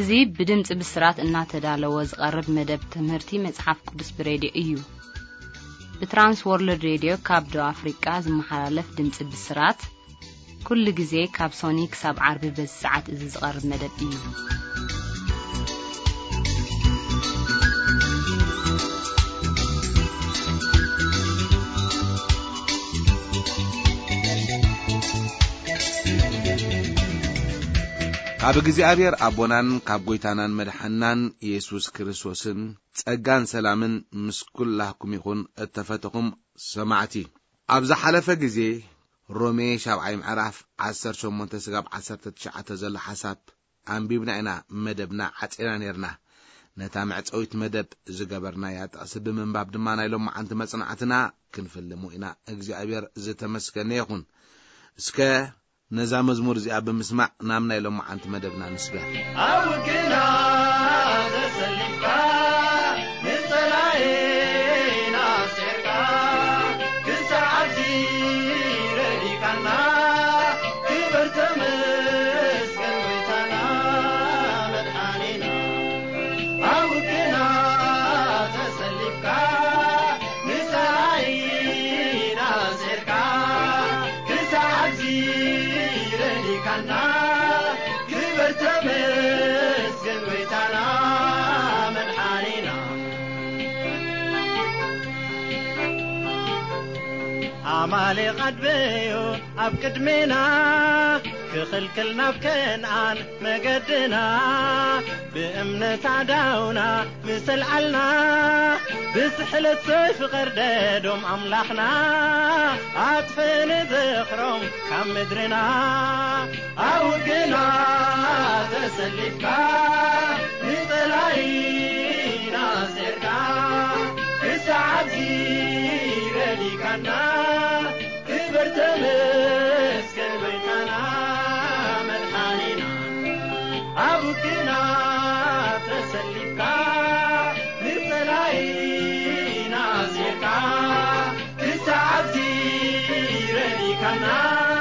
እዙي بدمጽ بسرات እናተዳለወ ዝቀርብ መደብ ትምህርቲ መጽሐፍ ቅዱስ ብሬዲዮ እዩ በትራንስ ወርልድ ሬዲዮ ካብ ዶ አፍሪካ ዝመሓላለፍ ድምጽ ብስራት ኩሉ ጊዜ ካብ ሶኒክ ሳብ ዓርብ በሰዓት እዚ ዝቀርብ መደብ እዩ ካብ እግዚአብሔር አቦናን ካብ ጎይታናን መድሐናን ኢየሱስ ክርስቶስን ጸጋን ሰላምን ምስኩላኩም ይኹን እተፈተኩም ሰማዕቲ አብዛ ሓለፈ ጊዜ ሮሜ ሻብዓይ ምዕራፍ 18 ስጋብ 19 ዘሎ ሐሳብ አንቢብና ኢና መደብና ዓጽና ነርና ነታ መዕጸዊት መደብ ዝገበርና ያጣስ ብምንባብ ድማ ናይሎም አንተ መጽናዕትና ክንፈልሙ ኢና እግዚአብሔር ዝተመስገነ ይኹን እስከ ነዛ መዝሙር እዚኣ ብምስማዕ ናምና ኢሎም አንተ መደብና ንስገር አውግና ዘሰልካ ንጸላይና ሰርካ ክሳዓቲ ረዲካና ክበርተመስ ከንወይታና መድኃኒና አውግና ዘሰልካ ንጸላይና ሰርካ ክሳዓቲ ريكانا كبرتمس قنويتانا من حالينا عمالي قد بيو أبقدمنا كخلكلنا بكنعان مقدنا بأمنة عداونا مثل علنا بسحلة سيف غردادهم أملاحنا عطفين ذخرهم كم مدرنا أوقنا تسلفكا نطلعينا سيركا كسعب زيرا ليكانا كبرتمس كبرتنا مدحانينا أوقنا تسلفكا نطلعينا سيركا كسعب زيرا ليكانا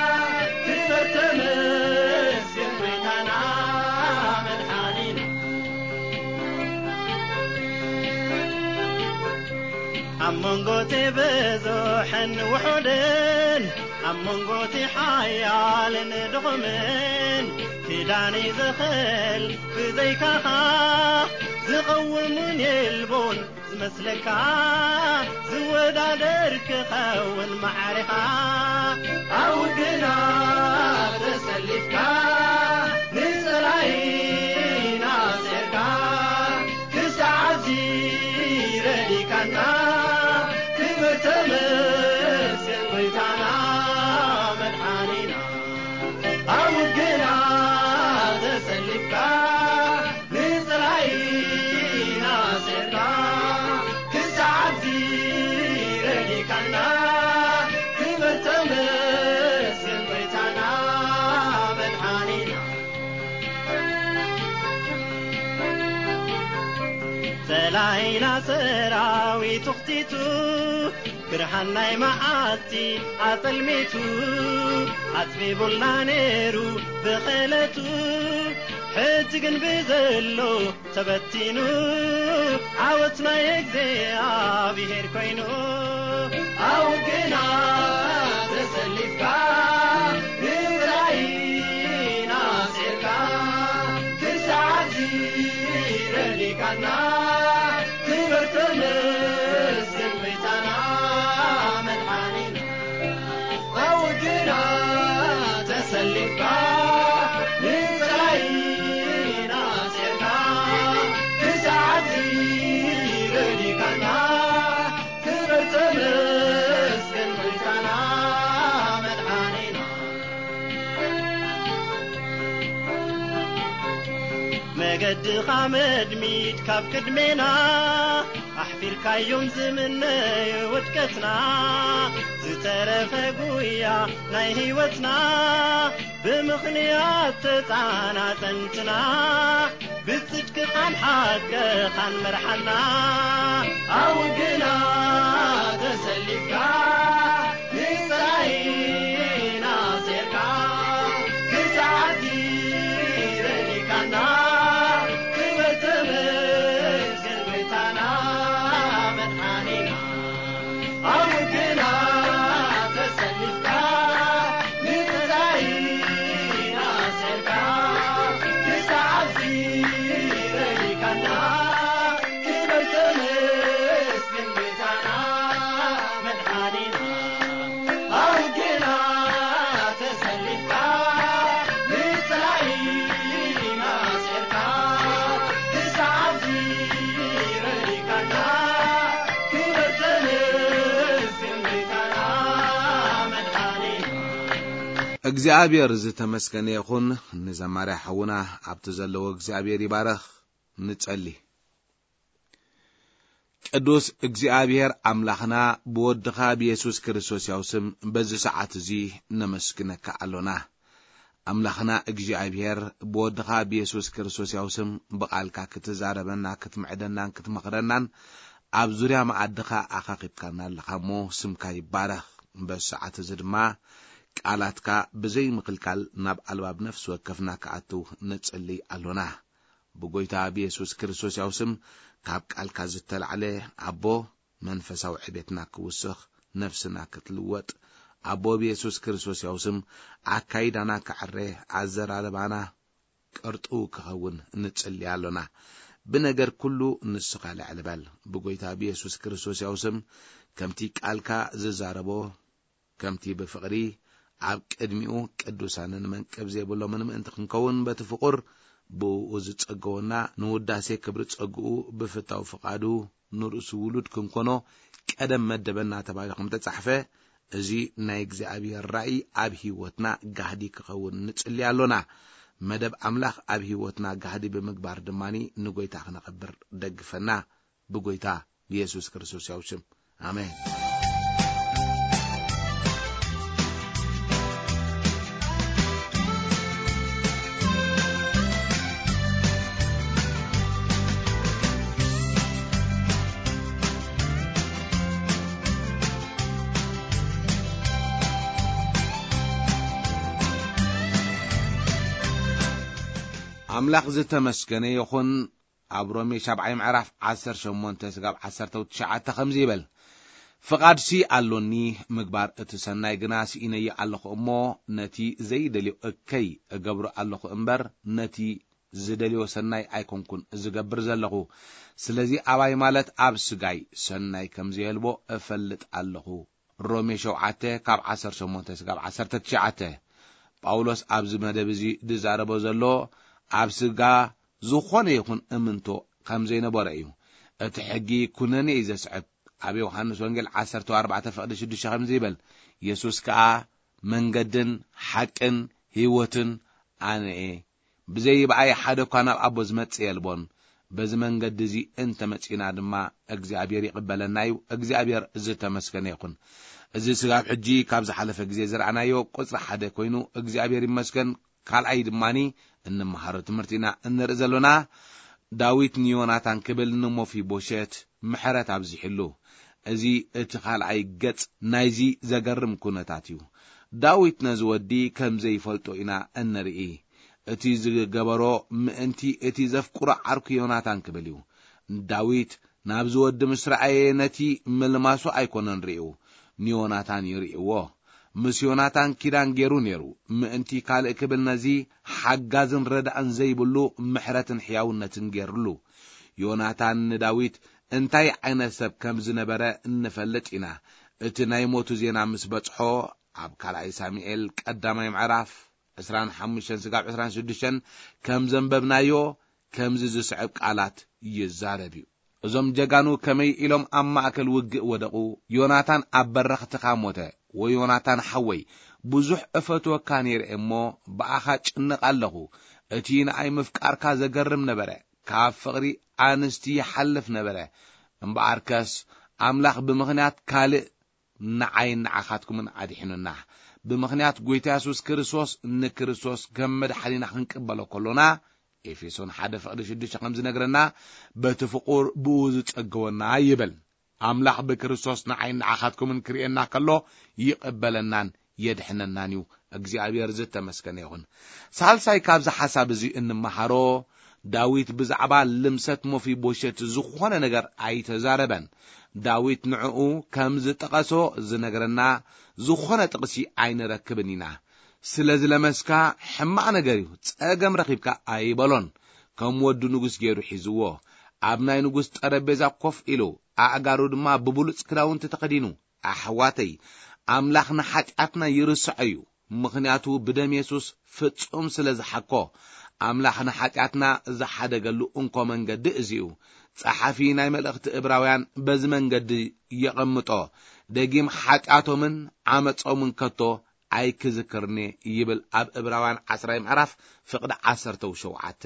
أمونغوتي بزوحن وحودن أمونغوتي حيالن دغمن كداني زخل بزيكاها زقومن يلبون زمسلكا زودادرك خون معرفا أوقنا تسلفكا نسرعينا سيركا كسعزي رديكانا كبرتمس ينويتانا مدحانينا أوقنا تسلفكا نسرعينا سيركا كسعزي رديكانا كبرتمس ينويتانا مدحانينا سلاينا سراوي تختيتو برحناي معاتي عطلميتو عطبي بولانيرو بخلتو حتقن بزلو تبتينو عوتنا يكزي بهير كوينو أوقنا تسلفكا نبراينا سيركا كسعتي رليكانا كبرتمس كنويتانا مدحانينا أوقنا تسلفكا نبراينا سيركا كسعتي رليكانا كبرتمس كنويتانا مدحانينا مجد خامد ميت كاب كدمنا أحفر كيوم زمنا ودكتنا زترف قويا ناي هوتنا بمخنيات تتعانا تنتنا بتجك خان حق خان مرحلنا أوقنا تسلفكا نسعينا سيركا كسعتي رليكانا እግዚአብሔር ዝተመስገነ ይኹን። ንዘማርያ ሓውና ኣብቲ ዘለዎ እግዚአብሔር ይባረኽ። ንጸሊ። ቅዱስ እግዚአብሔር አምላኽና ብወድኻ ብኢየሱስ ክርስቶስ ያውስም በዚህ ሰዓት እዚ ነመስግነካ አሎና። አምላኽና እግዚአብሔር ብወድኻ ብኢየሱስ ክርስቶስ ያውስም በቃልካ ክትዛረበና ክትምዕደናን ክትመኽረናን ኣብ ዙርያ ማዕድኻ ኣኻኺብካና ኣለኻሞ ስምካ ይባረኽ። በሰዓት እዚ ድማ ቃላትካ ብዘይ ምክልካል ናብ ኣልባብ ነፍስ ወከፍና ከኣቱ ንጸሊ አሎና። ብጎይታ ብኢየሱስ ክርስቶስ ያውስም ካብ ቃልካ ዝተላዕለ ኣቦ መንፈሳዊ ዕቤትና ክውስኽ ነፍስና ክትልወጥ ኣቦ ብኢየሱስ ክርስቶስ ያውስም ኣካይዳና ክዕረ ኣዘራረባና ቅርጡ ክኸውን ንጸሊ አሎና። ብነገር ኩሉ ንስኻ ልዕል በል። ብጎይታ ብኢየሱስ ክርስቶስ ያውስም ከምቲ ቃልካ ዝዛረቦ ከምቲ ብፍቕሪ ኣብ ቅድሚኡ ቅዱሳንን መንቀብ ዘይብሎምን ምእንቲ ክንከውን በቲ ፍቁር ብኡ ዝጸገወና ንውዳሴ ክብሪ ጸግኡ ብፍታው ፍቃዱ ንርእሱ ውሉድ ክንኮኖ ቀደም መደበና ተባሂልኩም ተጻሕፈ። እዚ ናይ እግዚአብሔር ራእይ ኣብ ህይወትና ጋህዲ ክኸውን ንጸሊ አሎና። መደብ አምላኽ ኣብ ህይወትና ጋህዲ ብምግባር ድማኒ ንጎይታ ክነኸብር ደግፈና ብጎይታ ኢየሱስ ክርስቶስ ያውስም አሜን። አምላኽ ዝተመስገነ ይኹን። ኣብ ሮሜ 7 ምዕራፍ 18 ስጋብ 19 ከምዚ ይበል፣ ፍቃድሲ አሎኒ ምግባር እቲ ሰናይ ግና ሲኢነየ ኣለኹ እሞ ነቲ ዘይደልዮ እከይ እገብሮ ኣለኹ እምበር ነቲ ዝደልዮ ሰናይ ኣይኮንኩን ዝገብር ዘለኹ። ስለዚ ኣባይ ማለት ኣብ ስጋይ ሰናይ ከምዘየልቦ እፈልጥ ኣለኹ። ሮሜ 7 ካብ 18 ስጋብ 19 ጳውሎስ ኣብዚ መደብ እዚ ዝዛረቦ ዘሎ ኣብ ስጋ ዝኾነ ይኹን እምንቶ ከም ዘይነበረ እዩ። እቲ ሕጊ ኩነኔ ዘስዕብ ኣብ ዮሐንስ ወንጌል 14:6 ከምዚ ይበል፣ ኢየሱስ ከዓ መንገድን ሓቅን ህይወትን ኣነ ብዘይ በኣይ ሓደ እኳ ናብ ኣቦ ዝመጽእ የልቦን። በዚ መንገዲ እዚ እንተመጺና ድማ እግዚአብሔር ይቅበለና እዩ። እግዚአብሔር ዝተመስገነ ይኹን። እዚ ስጋብ ሕጂ ካብ ዝሓለፈ ግዜ ዝረኣናዮ ቁጽሪ 1 ኮይኑ እግዚአብሔር ይመስገን። ካልኣይ ድማኒ እንመሃሮ ትምህርቲና እንርኢ ዘሎና ዳዊት ንዮናታን ክብል ንሞፊቦሸት ምሕረት ኣብዚሕሉ። እዚ እቲ ካልኣይ ገጽ ናይዚ ዘገርም ኩነታት እዩ። ዳዊት ነዚ ወዲ ከም ዘይፈልጦ ኢና እንርኢ። እቲ ዝገበሮ ምእንቲ እቲ ዘፍቁሮ ዓርኩ ዮናታን ክብል እዩ። ዳዊት ናብ ዝወዲ ምስ ረኣየ ነቲ ምልማሱ ኣይኮነን ርኢዩ፣ ንዮናታን ይርኢዎ። ምስ ዮናታን ኪዳን ገይሩ ነይሩ። ምእንቲ ካልእ ክብል ነዚ ሓጋዝን ረዳእን ዘይብሉ ምሕረትን ሕያውነትን ገይሩሉ። ዮናታን ንዳዊት እንታይ ዓይነት ሰብ ከም ዝነበረ እንፈልጥ ኢና። እቲ ናይ ሞቱ ዜና ምስ በጽሖ ኣብ ካልኣይ ሳሙኤል ቀዳማይ ምዕራፍ 25 ስጋብ 26 ከም ዘንበብናዮ ከምዚ ዝስዕብ ቃላት ይዛረብ እዩ። እዞም ጀጋኑ ከመይ ኢሎም ኣብ ማእከል ውግእ ወደቁ። ዮናታን ኣብ በረኽትኻ ሞተ፣ ወዮናታን ሓወይ ብዙሕ እፈትወካ ነይረ እሞ ብኣኻ ጭንቕ ኣለኹ። እቲ ንኣይ ምፍቃርካ ዘገርም ነበረ፣ ካብ ፍቕሪ ኣንስቲ ይሓልፍ ነበረ። እምበኣርከስ ኣምላኽ ብምኽንያት ካልእ ንዓይ ንዓኻትኩምን ኣዲሕኑና። ብምኽንያት ጎይታ ኢየሱስ ክርስቶስ ንክርስቶስ ከም መድሓኒና ክንቅበሎ ከሎና ኤፌሶን 1:6 ከም ዝነግረና በቲ ፍቁር ብኡ ዝጸገወና ይብል። ኣምላኽ ብክርስቶስ ንዓይ ንዓኻትኩምን ክርኤና ከሎ ይቅበለናን የድሕነናን እዩ። እግዚአብሔር ዝተመስገነ ይኹን። ሳልሳይ ካብዚ ሓሳብ እዚ እንመሃሮ ዳዊት ብዛዕባ ልምሰት ሞፊቦሸት ዝኾነ ነገር ኣይተዛረበን። ዳዊት ንዕኡ ከም ዝጠቐሶ ዝነግረና ዝኾነ ጥቕሲ ኣይንረክብን ኢና። ስለዚ ለመስካ ሕማቕ ነገር እዩ፣ ጸገም ረኺብካ ኣይበሎን። ከም ወዱ ንጉስ ገይሩ ሒዝዎ ኣብ ናይ ንጉስ ጠረጴዛ ኮፍ ኢሉ ኣእጋሩ ድማ ብብሉጽ ክዳውንቲ ተኸዲኑ። ኣሕዋተይ ኣምላኽ ንሓጢኣትና ይርስዕ እዩ፣ ምኽንያቱ ብደም ኢየሱስ ፍጹም ስለ ዝሓኮ። ኣምላኽ ንሓጢኣትና ዝሓደገሉ እንኮ መንገዲ እዚኡ። ጸሓፊ ናይ መልእኽቲ ዕብራውያን በዚ መንገዲ የቐምጦ። ደጊም ሓጢኣቶምን ዓመጾምን ከቶ ኣይክዝክርኒ ይብል ኣብ ዕብራውያን 10 ምዕራፍ ፍቅዲ 17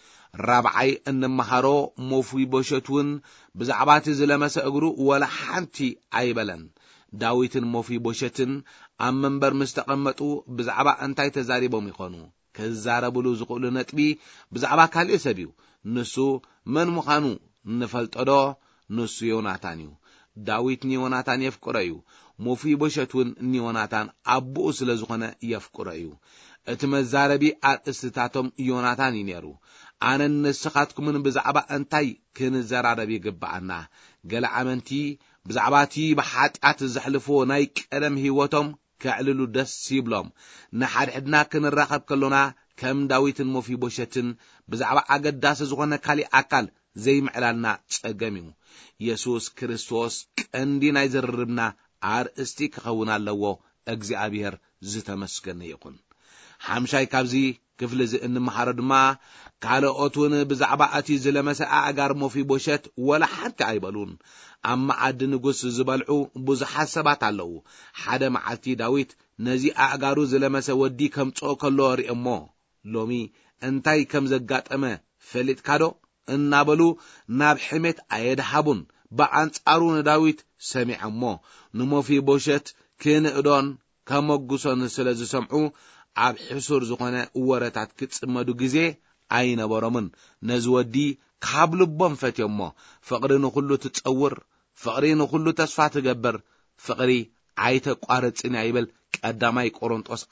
رابعي ان مهارو موفي بوشتون بزعبات زلمس اغرو ولا حنتي ايبلن داويتن موفي بوشتن ام منبر مستقمطو بزعبا انتاي تزاريبوم يخونو كزاربلو زقولو نطبي بزعبا كالي سبيو نسو من مخانو نفلطدو نسو يوناتانيو داويت نيوناتان يفقريو موفي بوشتون نيوناتان ابو سلازخونه يفقريو اتمزاربي ارستاتهم يوناتان ينيرو أنا نسخاتكم بزعبا أنتي كن زرارة بيجبعنا قال عمنتي بزعباتي بحات الزحلفو نايك ألم هيوتهم كعللو دس سيبلهم نحد عدنا كن الرقب كلنا كم داويت الموفي بوشتن بزعبا أقد داس زغنا كالي أكل زي معلالنا تقاميو يسوس كريستوس كندينا يزرربنا عار استيك خونا اللوو أجزي أبيهر زتمسكن يكون حمشاي كابزي كفل زي ان محارد ما كالوتون بزعبا اتي زلمس اعغار موفي بوشت ولا حتى ايبلون اما عد نغس زبلعو بزح سبات علو حدا معتي داويت نزي اعغارو زلمس ودي كم صو كلو ريمو لومي انتاي كم زغاطمه فليت كادو انابلو ناب حمت ايدحبون بانصارو داويت سمعمو نموفي بوشت كن ادون كمغسون سلازي سمعو عب حسور زخانة ورتات كتصمدو جزء عين برامن نزودي قبل بام فتيما فقرينو كله تتصور فقرينو كله تصفى تجبر فقري عيتك قارت إنعيبل قدامي قرنطوس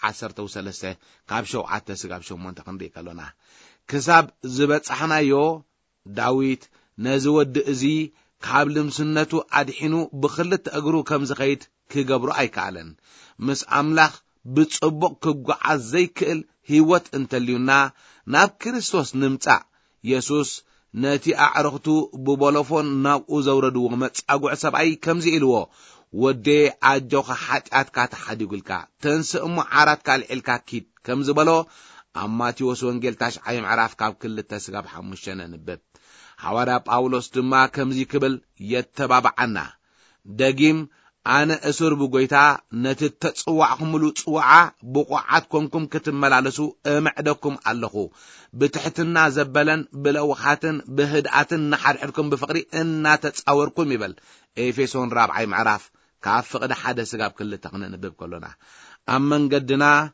13 قابشو عتس قابشو منطقة دي كلونا كساب زبط حنا يو داويت نزود ازي قبل مسنتو ادحينو بخلت اجرو كم زخيت كجبرو ايكالن مس املاخ بتصبق كغعز زي كل هيوت انتليونا ناب كريستوس نمصع يسوس نتي اعرختو ببولفون ناب زوردو مصاغع سبعي كمزي الو ودي اجوخ حاتات كاتحديغلكا تنسم عرات كالعلكا كيد كمزي بلو اماتيوس وانجيل تاش عيم عراف كاب كل تسغاب حمشنا نبب حوارا باولوس دما كمزي كبل يتبابعنا دقيم أنا أسر بقيتا نتتصوعكم ملو تصوعا بقعاتكم كتملالسو معدكم اللخو بتحتنا زبلا بلوخاتن بهدعاتن نحرحركم بفقري إنا تتصوركم يبل إيفيسون رابعي معراف كاف فقد حدا سقاب كل تقنى نبب كلنا أما نقدنا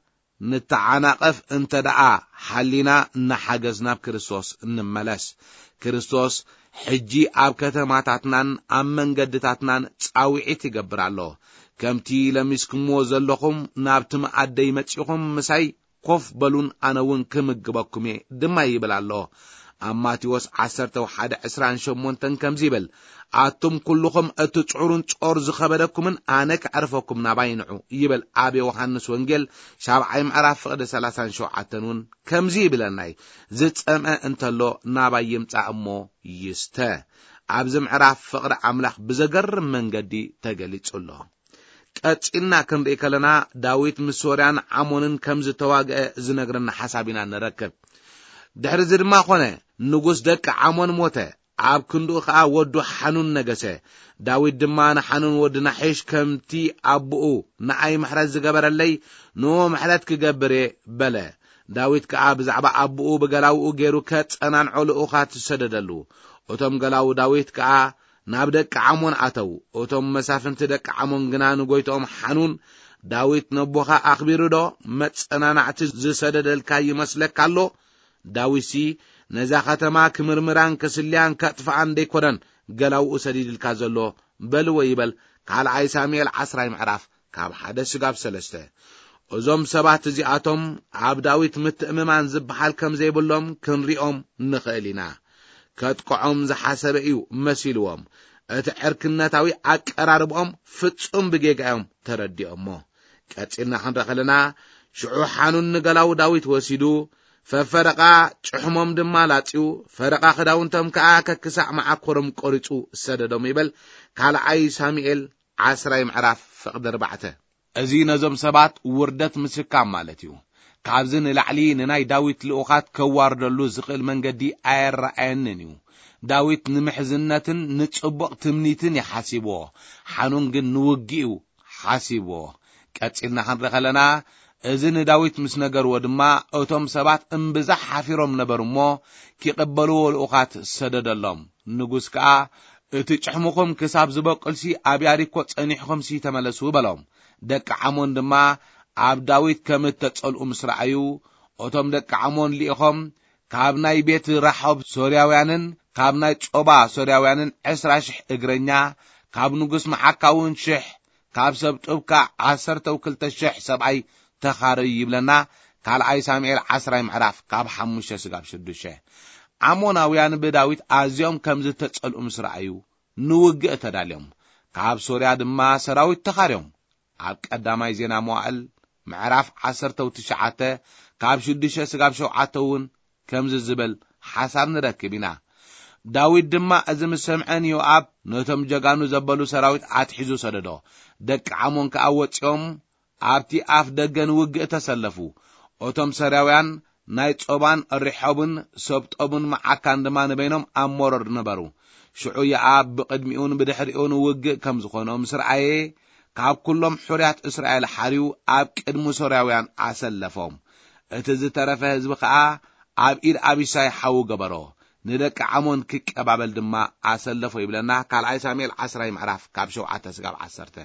نتعانقف انت دعا حلينا نحاجزنا بكريستوس نملس كريستوس حجي اب كتماتاتنان ام منقدتاتنان تصاوعيت يقبر الله كمتي لمسكمو زلخم نابتم عدي متيخم مساي كوف بلون اناون كمقبكم دما يبل الله اماتيوس 11 شمونتن كمزيبل اتم كلكم اتصعرون صور زخبدكم انك عرفكم ناباينعو يبل ابي يوحنس وانجيل شابعي معراف فقد 37 كمزيبلناي زصم انتلو ناباي يمصا امو يسته ابز معراف فقد املاح بزغر منغدي تغليصلو قصينا كنري كلنا داويت مسوريان عمونن كمز تواغ زنغرنا حسابينا نركب دحر زدما خونه نغوس دق عمون موته عاب كندو خا ودو حنون نغسه داويت دما حنون ودنا حيش كمتي ابو ناي محرز زغبرلي نو محلت كغبري بلا داويت كعاب زعبا ابو بغلاو غيرو كصنان علو خات سددلو اوتم غلاو داويت كع ናብ ደቅ ዓሞን ኣተው እቶም መሳፍንት ደቅ ዓሞን ግና ንጎይቶም ሓኑን ዳዊት ነቦኻ ኣኽቢሩ ዶ መጽናናዕቲ ዝሰደደልካ ይመስለካ ኣሎ ዳዊሲ ነዛ ከተማ ክምርምራን ከስልያን ከጥፋን ደይኮነን ገላው ሰዲድልካ ዘሎ በልወ ይበል ካልኣይ ሳሙኤል 10 ምዕራፍ ካብ 1 ስጋብ 3 እዞም ሰባት እዚኣቶም ኣብ ዳዊት ምትእምማን ዝበሃል ከም ዘይብሎም ክንሪኦም ንኽእል ኢና كاتقعهم زحاسب ايو مسيلوهم اتعركنتاوي اقراربهم فصم بجيغاهم تردي امو كاتينا خنرخلنا شعو حانون نغلاو داويت وسيدو ففرقا چحمم دمالاتيو فرقا خداونتم كاككسع مع قرم قريصو سددم يبل كالعي ساميل 10 معراف فقد 4 ازي نزم سبات وردت مسكام مالتيو كابزن العلي ناي داويت لوخات كواردلو زقل منغدي ايرعننيو داويت نمحزنتن نصبق تمنيتن يحاسبو حنون جن نوغيو حاسبو ቀጽልና ኸንረኸለና እዝን ዳዊት ምስ ነገርዎ ድማ እቶም ሰባት እምብዛሕ ሓፊሮም ነበሩሞ ኪቕበልዎ ልኡኻት ሰደደሎም ንጉስ ከዓ እቲ ጭሕሙኹም ክሳብ ዝበቁልሲ ኣብ ያሪኮ ጸኒሕኹምሲ ተመለሱ በሎም ደቂ ዓሞን ድማ ኣብ ዳዊት ከም እተጸልኡ ምስ ረኣዩ እቶም ደቂ ዓሞን ሊኢኾም ካብ ናይ ቤት ራሖብ ሶርያውያንን ካብ ናይ ጾባ ሶርያውያንን 20,000 እግረኛ ካብ ንጉስ መዓካውን 1,000 ካብ ሰብ ጥብካ 12,000 ሰብኣይ ተኻረዩ ይብለና ካልኣይ ሳሙኤል 10 ምዕራፍ ካብ 5-6 ዓሞናውያን ብዳዊት ኣዝዮም ከም ዝተጸልኡ ምስ ረኣዩ ንውግእ ተዳልዮም ካብ ሶርያ ድማ ሰራዊት ተኻርዮም ኣብ ቀዳማይ ዜና መዋዕል ምዕራፍ 19 ካብ 6-7 እውን ከም ዝዝበል ሓሳብ ንረክብ ኢና ዳዊት ድማ እዚ ምስ ሰምዐን ዮአብ ነቶም ጀጋኑ ዘበሉ ሰራዊት ኣትሒዙ ሰደዶ ደቂ ዓሞን ከኣወፂኦም ኣብቲ ኣፍ ደገን ውግእ ተሰለፉ እቶም ሰራውያን ናይ ጾባን ሪሖብን ሰብጦብን መዓካን ድማ ንበይኖም ኣብ ሞረድ ነበሩ ሽዑ ዮአብ ብቅድሚኡን ብድሕሪኡን ውግእ ከም ዝኾኖም ስርአየ ካብ ኩሎም ሕርያት እስራኤል ሓሪዩ ኣብ ቅድሚ ሶርያውያን ኣሰለፎም እቲ ዝተረፈ ህዝቢ ከዓ ኣብ ኢድ አቢሳይ ሓው ገበሮ ንደቂ ዓሞን ክቀባበል ድማ ኣሰለፎ ይብለና ካልኣይ ሳሙኤል 10 ምዕራፍ ካብ 7-10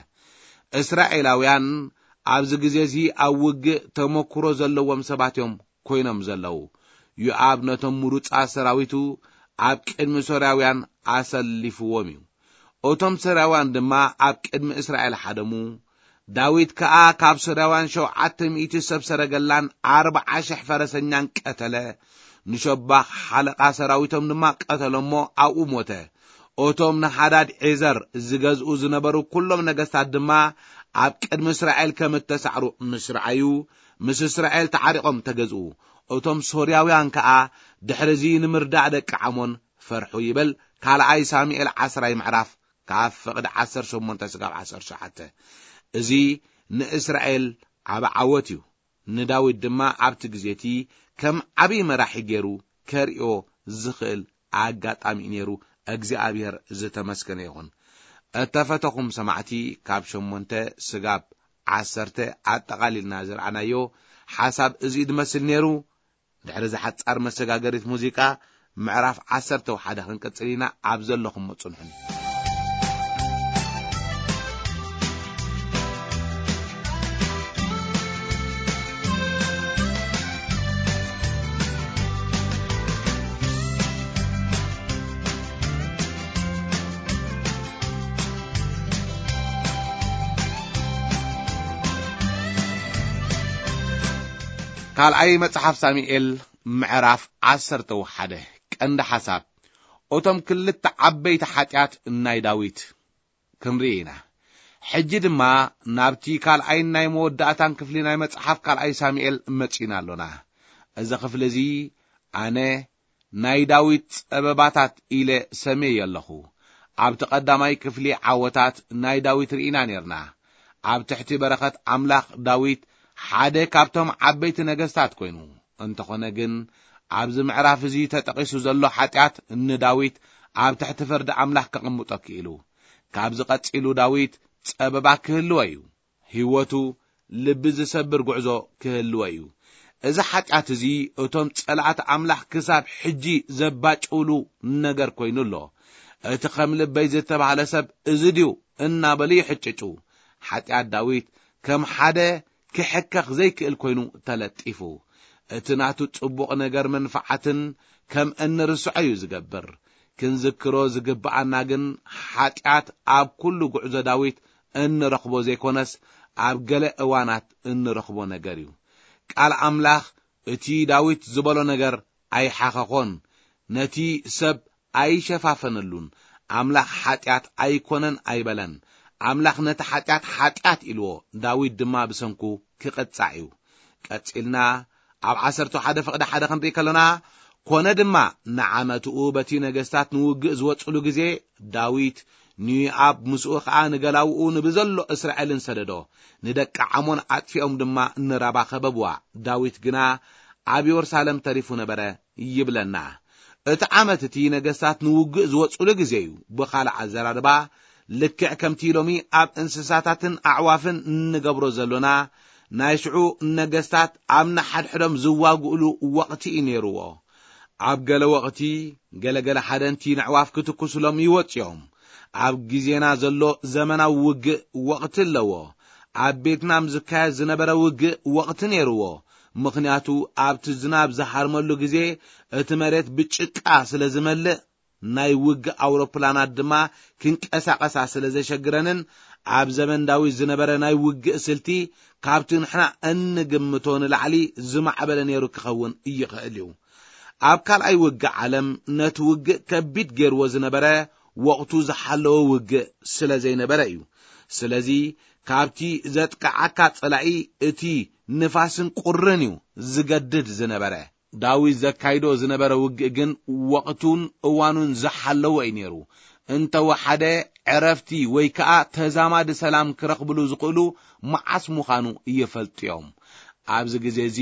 እስራኤላውያን ኣብዚ ግዜ እዚ ኣብ ውግእ ተመክሮ ዘለዎም ሰባት እዮም ኮይኖም ዘለው ዮአብ ነቶም ሙሩፃ ሰራዊቱ ኣብ ቅድሚ ሶርያውያን ኣሰሊፍዎም እዩ እቶም ሰራውያን ድማ ኣብ ቅድሚ እስራኤል ሓደሙ ዳዊት ከዓ ካብ ሶርያውያን 700 ሰብ ሰረገላን 40,000 ፈረሰኛን ቀተለ ንሸባኽ ሓለቃ ሰራዊቶም ድማ ቀተሎሞ ኣብኡ ሞተ እቶም ንሓዳድ ዔዘር ዝገዝኡ ዝነበሩ ኩሎም ነገስታት ድማ ኣብ ቅድሚ እስራኤል ከም እተሳዕሩ ምስ ረኣዩ ምስ እስራኤል ተዓሪቆም ተገዝኡ እቶም ሶርያውያን ከዓ ድሕሪዚ ንምርዳእ ደቂ ዓሞን ፈርሑ ይብል ካልኣይ ሳሙኤል 10 ምዕራፍ ካብ ፍቅድ 18-19 እዚ ንእስራኤል ዓብ ዓወት እዩ ንዳዊት ድማ ኣብቲ ግዜቲ ከም ዓቢ መራሒ ገይሩ ከርዮ ዝኽእል ኣጋጣሚ ነይሩ እግዚአብሔር ዝተመስገነ ይኹን እተፈተኹም ሰማዕቲ ካብ 8-10 ኣጠቃሊልና ዝረኣናዮ ሓሳብ እዚ ድመስል ነይሩ ድሕሪ ዝሓጻር መሰጋገሪት ሙዚቃ ምዕራፍ 11 ክንቀጽልና ኣብ ዘለኹም መጽንሑን ካልኣይ መጽሓፍ ሳሙኤል ምዕራፍ 11 ቀንዲ ሓሳብ እቶም ክልተ ዓበይቲ ሓጢአት ናይ ዳዊት ክንሪኢና ሕጂ ድማ ናብቲ ካልኣይ ናይ መወዳእታን ክፍሊ ናይ መጽሓፍ ካልኣይ ሳሙኤል መጺና ኣሎና እዚ ክፍሊ እዚ ኣነ ናይ ዳዊት ጸበባታት ኢለ ሰመየ ኣለኹ ኣብቲ ቀዳማይ ክፍሊ ዓወታት ናይ ዳዊት ርኢና ነርና ኣብ ትሕቲ በረኸት ኣምላኽ ዳዊት ሓደ ካብቶም ዓበይቲ ነገስታት ኮይኑ እንተኾነ ግን ኣብዚ ምዕራፍ እዚ ተጠቂሱ ዘሎ ሓጢአት ንዳዊት ኣብ ትሕቲ ፍርዲ ኣምላኽ ከቐምጦ ክኢሉ ካብዚ ቀጺሉ ዳዊት ጸበባ ክህልዎ እዩ ህይወቱ ልቢ ዝሰብር ጉዕዞ ክህልዎ እዩ እዚ ሓጢአት እዚ እቶም ጸላእቲ ኣምላኽ ክሳብ ሕጂ ዘባጭውሉ ነገር ኮይኑ ኣሎ እቲ ከም ልበይ ዝተባህለ ሰብ እዚ ድዩ እናበሉ ይሕጭጩ ሓጢአት ዳዊት ከም ሓደ ክሕከኽ ዘይክእል ኮይኑ ተለጢፉ እቲ ናቱ ጽቡቕ ነገር መንፈዓትን ከም እንርስዖ እዩ ዝገብር ክንዝክሮ ዝግብኣና ግን ሓጢአት ኣብ ኩሉ ጉዕዞ ዳዊት እንረኽቦ ዘይኮነስ ኣብ ገለ እዋናት እንረኽቦ ነገር እዩ ቃል ኣምላኽ እቲ ዳዊት ዝበሎ ነገር ኣይሓኸኾን ነቲ ሰብ ኣይሸፋፈነሉን ኣምላኽ ሓጢአት ኣይኮነን ኣይበለን ኣምላኽ ነቲ ሓጢአት ኢልዎ ዳዊት ድማ ብሰንኩ ክቕጻዕ እዩ ቀጺልና ኣብ 11:1 ክንሪኢ ከለና ኮነ ድማ ንዓመትኡ በቲ ነገስታት ንውግእ ዝወጽሉ ግዜ ዳዊት ንዮአብ ምስኡ ከዓ ንገላውኡ ንብዘሎ እስራኤልን ሰደዶ ንደቂ ዓሞን ኣጥፊኦም ድማ ንራባ ከበብዋ ዳዊት ግና ኣብ ኢየሩሳሌም ተሪፉ ነበረ ይብለና እቲ ዓመት እቲ ነገስታት ንውግእ ዝወጽሉ ግዜ እዩ ብኻልእ ኣዘራርባ ልክዕ ከምቲ ሎሚ ኣብ እንስሳታትን ኣዕዋፍን እንገብሮ ዘሎና ናይ ሽዑ ነገስታት ኣብ ናሓድሕዶም ዝዋግኡሉ ወቕቲ ነይሩዎ። ኣብ ገለ ወቕቲ ገለገለ ሓደንቲ ንዕዋፍ ክትኩስሎም ይወፅዮም። ኣብ ግዜና ዘሎ ዘመናዊ ውግእ ወቕቲ ኣለዎ። ኣብ ቤትናም ዝካየድ ዝነበረ ውግእ ወቕቲ ነይሩዎ። ምኽንያቱ ኣብቲ ዝናብ ዝሃርመሉ ግዜ እቲ መሬት ብጭቃ ስለ ዝመልእ ናይ ውግእ ኣውሮፕላናት ድማ ክንቀሳቐሳ ስለ ዘሸግረንን ኣብ ዘመን ዳዊት ዝነበረ ናይ ውግእ ስልቲ ካብቲ ንሕና እንግምቶ ንላዕሊ ዝማዕበለ ነይሩ ክኸውን ይኽእል እዩ። ኣብ ካልኣይ ውግእ ዓለም ነቲ ውግእ ከቢድ ገይርዎ ዝነበረ ወቕቱ ዝሓለወ ውግእ ስለ ዘይነበረ እዩ። ስለዚ ካብቲ ዘጥቃዓካ ጸላኢ እቲ ንፋስን ቁርን እዩ ዝገድድ ዝነበረ። ዳዊት ዘካይዶ ዝነበረ ውግእ ግን ወቕቱን እዋኑን ዝሓለወ እዩ ነይሩ። እንተወሓደ ዕረፍቲ ወይ ከዓ ተዛማዲ ሰላም ክረኽብሉ ዝኽእሉ መዓስ ምዃኑ እየፈልጥዮም። ኣብዚ ግዜ እዚ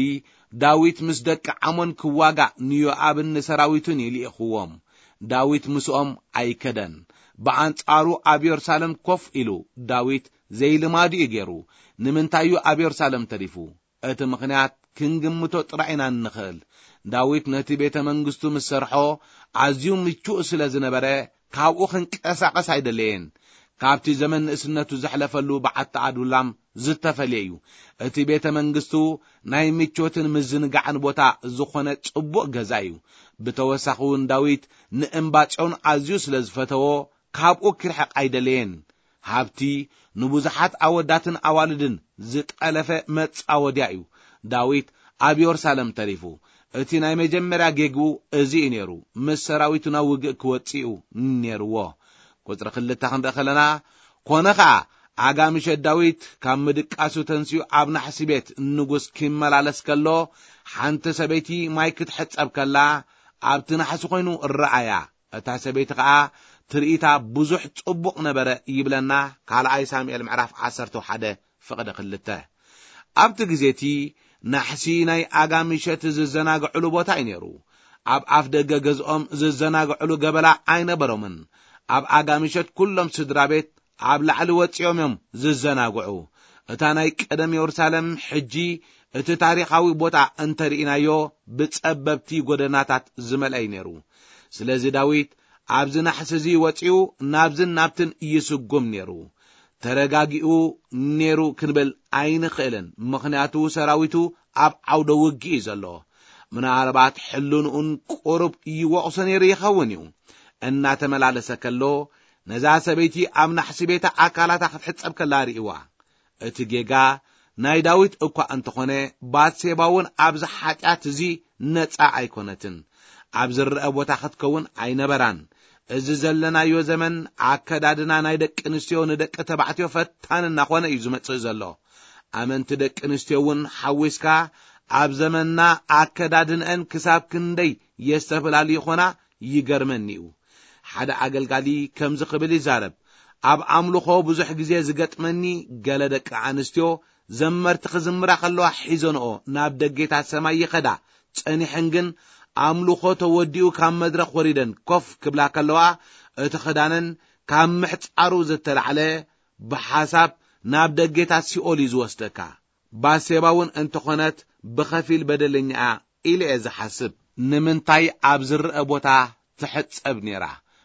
ዳዊት ምስ ደቂ ዓሞን ክዋጋእ ንዮአብን ሰራዊቱን ይልኢኽዎም። ዳዊት ምስኦም ኣይከደን። በአንጻሩ ኣብ ኢየሩሳሌም ኮፍ ኢሉ ዳዊት ዘይልማዱ እዩ ገይሩ። ንምንታዩ ኣብ ኢየሩሳሌም ተሪፉ? እቲ ምኽንያት ክንግምቶ ጥራይና ንኽእል። ዳዊት ነቲ ቤተ መንግስቱ ምስ ሰርሖ ኣዝዩ ምቹእ ስለ ዝነበረ ካብኡ ክንቀሳቐስ ኣይደለየን። ካብቲ ዘመን ንእስነቱ ዘሕለፈሉ በዓቲ ኣዱላም ዝተፈልየ እዩ። እቲ ቤተ መንግስቱ ናይ ምቾትን ምዝንጋዕን ቦታ ዝኾነ ጽቡቕ ገዛ እዩ። ብተወሳኺ እውን ዳዊት ንእምባጮን ኣዝዩ ስለ ዝፈተዎ ካብኡ ክርሕቕ ኣይደለየን። ሃብቲ ንብዙሓት ኣወዳትን ኣዋልድን ዝጠለፈ መጻወድያ እዩ። ዳዊት ኣብ ኢየሩሳሌም ተሪፉ። እቲ ናይ መጀመርያ ጌግኡ እዚ እዩ ነይሩ። ምስ ሰራዊቱ ናብ ውግእ ክወፂኡ ነይርዎ። ቁጥሪ 2 ክንርኢ ከለና ኮነ ከዓ ኣጋምሸት ዳዊት ካብ ምድቃሱ ተንስኡ ኣብ ናሕሲ ቤት ንጉስ ክመላለስ ከሎ ሓንቲ ሰበይቲ ማይ ክትሕጸብ ከላ ኣብቲ ናሕሲ ኮይኑ ረኣያ። እታ ሰበይቲ ከዓ ትርኢታ ብዙሕ ጽቡቕ ነበረ ይብለና ካልኣይ ሳሙኤል ምዕራፍ 11 ፍቕዲ 2። ኣብቲ ግዜቲ ናሕሲ ናይ ኣጋምሸት ዝዘናግዕሉ ቦታ እዩ ነይሩ። ኣብ ኣፍ ደገ ገዝኦም ዝዘናግዕሉ ገበላ ኣይነበሮምን። ኣብ ኣጋምሸት ኩሎም ስድራ ቤት ኣብ ላዕሊ ወፂኦም እዮም ዝዘናግዑ። እታ ናይ ቀደም ኢየሩሳሌም ሕጂ እቲ ታሪኻዊ ቦታ እንተርኢናዮ ብጸበብቲ ጎደናታት ዝመልአ ነይሩ። ስለዚ ዳዊት ኣብዚ ናሕሲ እዚ ወፂኡ ናብዝን ናብትን ይስጉም ነይሩ። ተረጋጊኡ ነይሩ ክንብል ኣይንኽእልን። ምኽንያቱ ሰራዊቱ ኣብ ዓውደ ውግእ እዩ ዘሎ። ምናልባት ሕልንኡን ቁሩብ ይወቕሶ ነይሩ ይኸውን እዩ። እናተመላለሰ ከሎ ነዛ ሰበይቲ ኣብ ናሕሲ ቤታ ኣካላታ ክትሕጸብ ከላ ርእይዋ። እቲ ጌጋ ናይ ዳዊት እኳ እንተኾነ ባትሴባውን ኣብዚ ሓጢኣት እዚ ነጻ ኣይኮነትን። ኣብ ዝርአ ቦታ ክትከውን ኣይነበራን። እዚ ዘለናዮ ዘመን ኣከዳድና ናይ ደቂ ኣንስትዮ ንደቂ ተባዕትዮ ፈታን እናኾነ እዩ ዝመጽእ ዘሎ። ኣመንቲ ደቂ ኣንስትዮ እውን ሓዊስካ ኣብ ዘመንና ኣከዳድንአን ክሳብ ክንደይ የስተፈላለዩ ይኾና ይገርመኒ እዩ። ሓደ ኣገልጋሊ ከምዚ ክብል ይዛረብ። ኣብ ኣምልኾ ብዙሕ ግዜ ዝገጥመኒ ገለ ደቂ ኣንስትዮ ዘመርቲ ክዝምራ ከለዋ ሒዘንኦ ናብ ደጌታት ሰማይ ይኸዳ። ጸኒሐን ግን ኣምልኾ ተወዲኡ ካብ መድረኽ ወሪደን ኮፍ ክብላ ከለዋ እቲ ክዳነን ካብ ምሕጻሩ ዝተላዕለ ብሓሳብ ናብ ደጌታት ሲኦል ዝወስደካ። ባሴባውን እንተኾነት ብኸፊል በደለኛ ኢለ ዝሓስብ ንምንታይ ኣብ ዝርአ ቦታ ትሕጸብ ነይራ?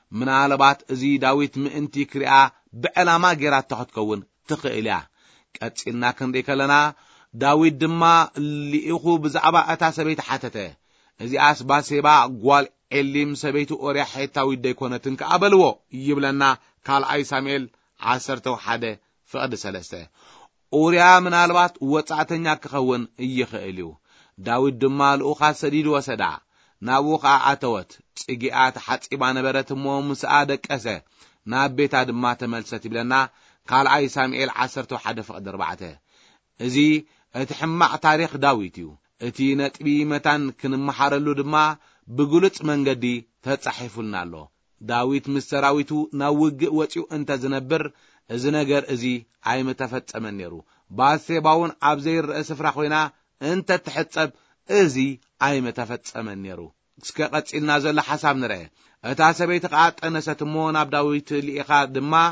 ምናልባት እዚ ዳዊት ምእንቲ ክሪኣ ብዕላማ ጌራ ትኸውን ትኽእል እያ። ቀጺልና ክንርኢ ከለና ዳዊት ድማ ልኢኹ ብዛዕባ እታ ሰበይቲ ሓተተ። እዚኣስ ባሴባ ጓል ኤሊም ሰበይቲ ኦርያ ሄታዊት ደይኮነትን ከኣበልዎ ይብለና ካልኣይ ሳሙኤል 11 ፍቕዲ 3። ኦርያ ምናልባት ወጻእተኛ ክኸውን ይኽእል እዩ። ዳዊት ድማ ልኡኻት ሰዲድ ወሰዳ። ናብኡ ከዓ ኣተወት። ጽጊኣ ተሓጺባ ነበረት እሞ ምስኣ ደቀሰ። ናብ ቤታ ድማ ተመልሰት ይብለና ካልኣይ ሳሙኤል 11 ፍቕዲ 4። እዚ እቲ ሕማቕ ታሪኽ ዳዊት እዩ። እቲ ነጥቢ መታን ክንመሓረሉ ድማ ብግሉጽ መንገዲ ተጻሒፉልና ኣሎ። ዳዊት ምስ ሰራዊቱ ናብ ውግእ ወፂኡ እንተ ዝነብር እዚ ነገር እዚ ኣይምተፈጸመን ነይሩ። ባሴባውን ኣብ ዘይርአ ስፍራ ኮይና እንተ ትሕጸብ እዚ ኣይምተፈጸመን ነይሩ። እስከ ቀጺልና ዘሎ ሓሳብ ንርአ። እታ ሰበይቲ ከዓ ጠነሰት እሞ ናብ ዳዊት ልኢኻ ድማ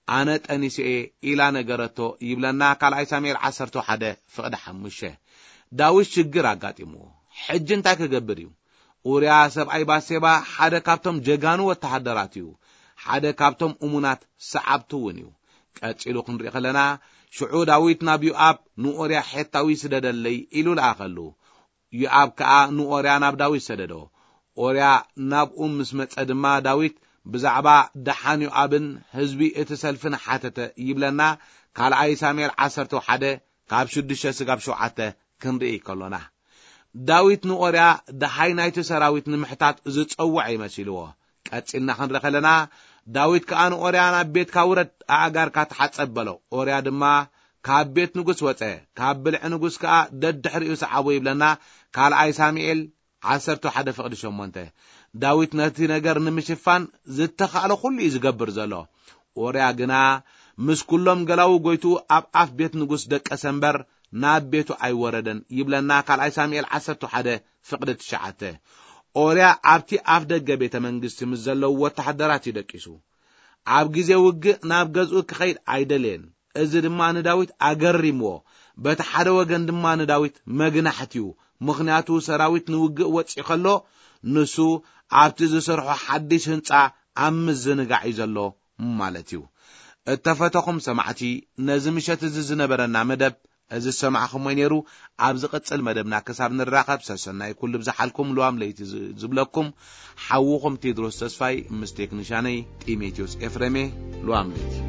أنا تأنيسي إلى نجرته يبلنا كالعي سامير عصرته حدا فقد حمشه داوش شجرا قاتمو حجن تاك جبريو أوريا سبعي باسيبا حدا كابتم جغانو وتحدراتيو حدا كابتم أمونات سعبتونيو كاتشيلو خنري خلنا شعو داويت نابيو أب نوريا حتاوي سددلي إلو الآخلو يؤاب كا نوريا ناب داويت سددو أوريا ناب مسمت أدما داويت بزعبا دحانيو أبن هزبي اتسلفن حاتته يبلنا كالعي سامير عصرتو حدا كاب شدشة سقاب شوعته كنرئي كلنا داويت نوريا دحاي نايتو سراويت نمحتات زتصوعي مسيلوه كاتسلنا خنري خلنا داويت كأن أوريانا بيت كاورد أعجار كاتحتصبلو أوريا دما كاب بيت نجس وتأ كاب بلع نجس كا دد حريوس عبوي بلنا قال عي ساميل عصرتو حدا فقد شمونته داويت نتي نجر نمشفان زتخ على كل يزجبر زلو أوريا جنا مش كلهم جلاو جويتو أف بيت نجس دك أسمبر ناب بيتو أي وردن يبلنا قال عي ساميل عصرتو حدا فقدت شعته أوريا عبتي أفدق بيت منجست مزلو وتحدراتي دكيسو عب جزي وج ناب جزء كخير عيدلين إذا ما نداويت أجرمو بتحدى وجن ما نداويت مجنحتيو مغنياتو سراويت نوج وتشخلو نسو عبتي زسرح حدش هنتع عم الزنقع يزلو مالتيو اتفتقم سمعتي نزمشت زنبرنا مدب از سمعكم وينيرو عبز قتل مدبنا كساب نراقب سسناي كل بزحالكم لوام ليتي زبلكم حوكم تدرس تسفاي مستيك نشاني تيميتيوس افريمي لوام ليتي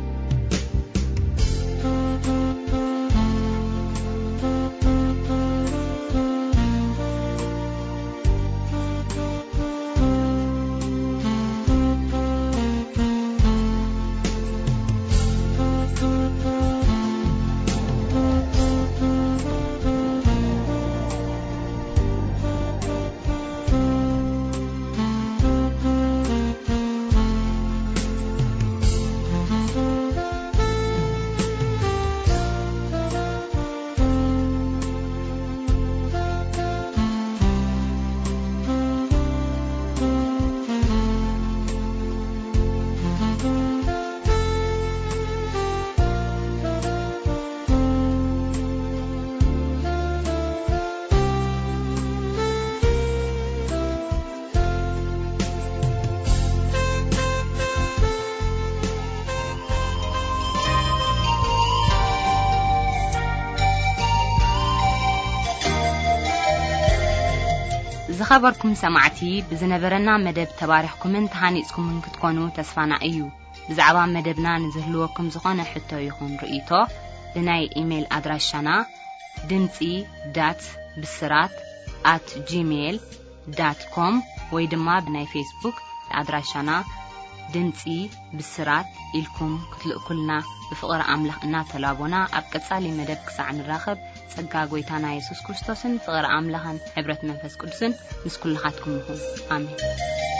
زخبركم سمعتي بزنبرنا مدب تبارحكم انتحانيسكم من كتكونوا تسفانا ايو بزعبا مدبنا نزهلوكم زخانة حتى يخون رئيتو لناي ايميل ادراشانا dimtsi.bisrat@gmail.com ويدما بناي فيسبوك ادراشانا دمتي بسرات إلكم كتلقلنا بفقر أملاخنا تلابونا أبقصالي مدب كساع نراخب صقا قويتانا يسوس كريستوسن فقر أملاخن عبرت منفس قدسن نسكل لخاتكم لهم آمين